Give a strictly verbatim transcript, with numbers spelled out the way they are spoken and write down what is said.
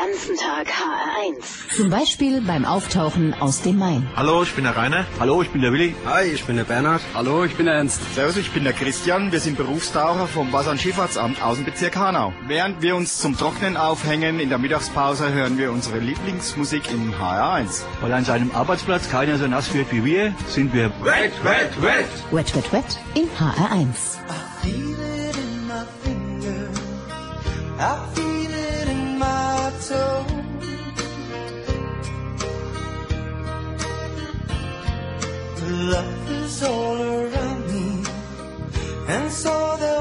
ganzen Tag H R eins. Zum Beispiel beim Auftauchen aus dem Main. Hallo, ich bin der Rainer. Hallo, ich bin der Willi. Hi, ich bin der Bernhard. Hallo, ich bin der Ernst. Servus, ich bin der Christian. Wir sind Berufstaucher vom Wasser- und Schifffahrtsamt Außenbezirk Hanau. Während wir uns zum Trocknen aufhängen, in der Mittagspause hören wir unsere Lieblingsmusik im H R eins. Weil an seinem Arbeitsplatz keiner so nass wird wie wir, sind wir Wet, wet, wet. Wet, wet, wet im H R eins. I feel it in my finger, I feel it in my toe. Love is all around me, and so there